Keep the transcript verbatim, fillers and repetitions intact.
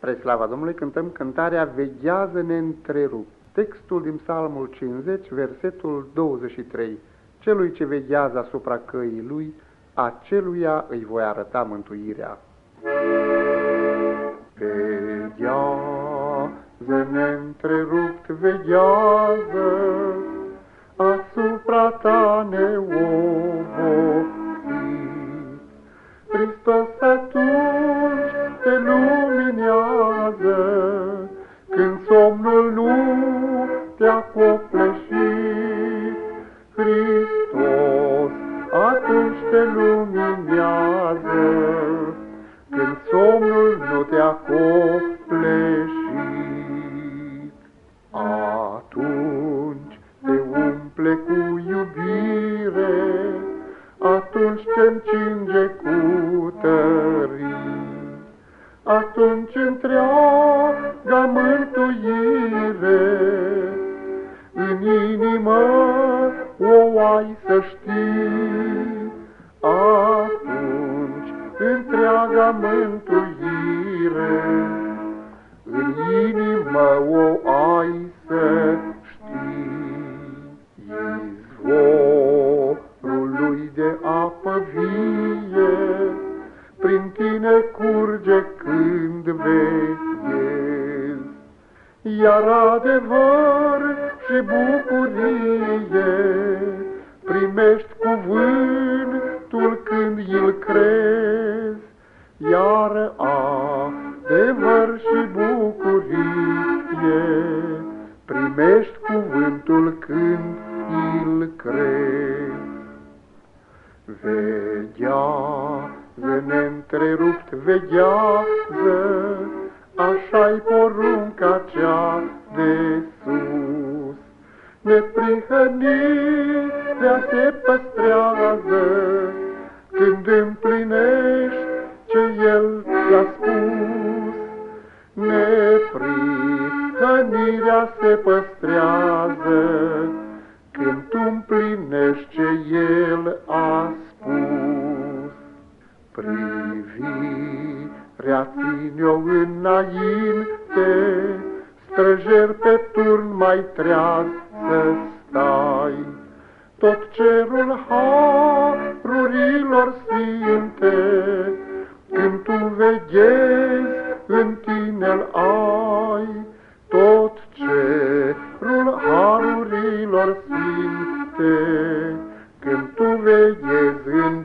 Spre slava Domnului cântăm cântarea Veghează neîntrerupt. Textul din Psalmul cincizeci, versetul douăzeci și trei. Celui ce veghează asupra căii lui, aceluia îi voi arăta mântuirea. Veghează neîntrerupt, veghează, asupra ta neobosiți. Hristos atunci te luminează, când somnul nu te-a copleșit. Hristos atunci te luminează, când somnul nu te-a copleșit. Atunci te umple cu iubire, atunci te încinge cu tării, atunci întreaga mântuire în inimă o ai să știi. Atunci întreaga mântuire în inimă o ai să știi. Izvorul lui de apă vie prin tine curge când veghezi, iar adevăr și bucurie primești cuvântul când îl crezi, iar adevăr și bucurie primești cuvântul când îl crezi. Veghează neîntrerupt, veghează, așa-i porunca cea de sus. Neprihănirea se păstrează când împlinești ce El ți-a spus. Neprihănirea se păstrează când tu împlinești ce El a spus. Privirea ține-o înainte, străjer pe turn mai treaz să stai. Tot cerul harurilor sfinte, când tu veghezi, în tine-l ai. Tot cerul harurilor sfinte, când tu veghezi, în